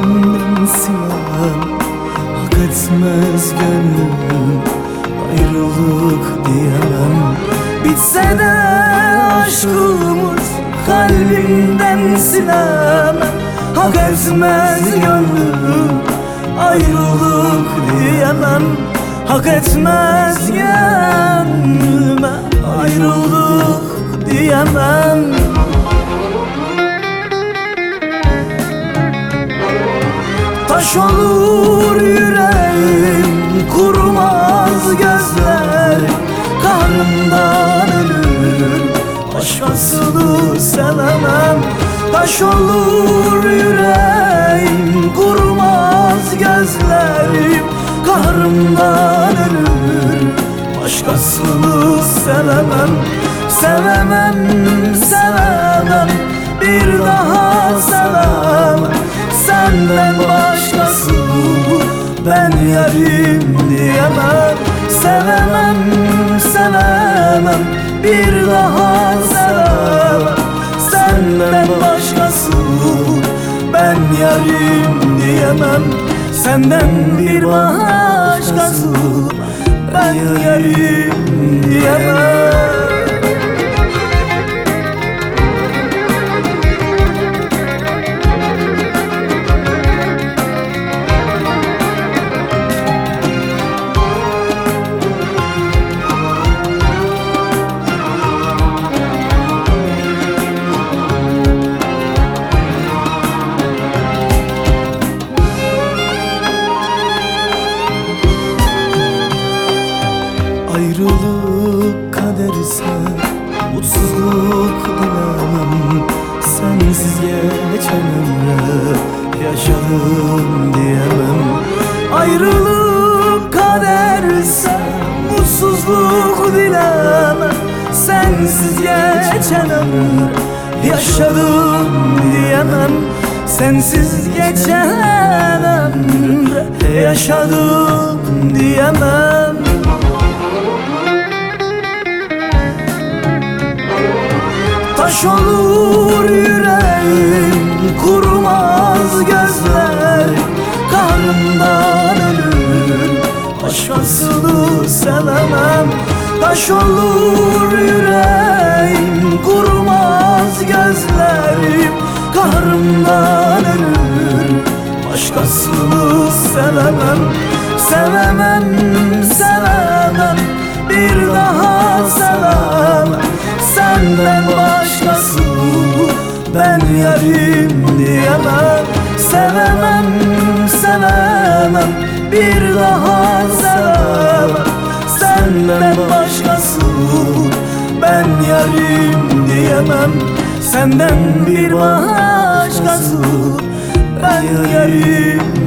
kalbimden silen hak etmez gönlüm, ayrılık diyemem. Bitse de aşkımız kalbimden silemem, hak etmez gönlüm, ayrılık diyemem. Hak etmez gönlüme, ayrılık diyemem. Taş olur yüreğim, kurumaz gözler, kahrımdan ölür, başkasını sevemem. Taş olur yüreğim, kurumaz gözlerim, kahrımdan ölür, başkasını sevemem. Sevemem, sevemem, bir daha sevemem. Senden başkası ben yarim diyemem. Sevemem, sevemem, bir daha sevemem. Senden başkası ben yarim diyemem. Senden bir başkası ben yarim diyemem. Ayrılık kaderse mutsuzluk dilemem. Sensiz geçen ömrü yaşadım diyemem. Ayrılık kaderse mutsuzluk dilemem. Sensiz geçen ömrü yaşadım diyemem. Sensiz geçen ömrü yaşadım diyemem. Taş olur yüreğim, kurumaz gözler, kahrımdan ölür, başkasını sevemem. Taş olur yüreğim, kurumaz gözlerim, kahrımdan ölür, başkasını sevemem. Sevemem, sevemem, bir daha sevemem. Senden başkası ben yarim diyemem. Sevemem, sevemem, bir daha sevemem. Senden başkası ben yarim diyemem. Senden bir başkası ben yarim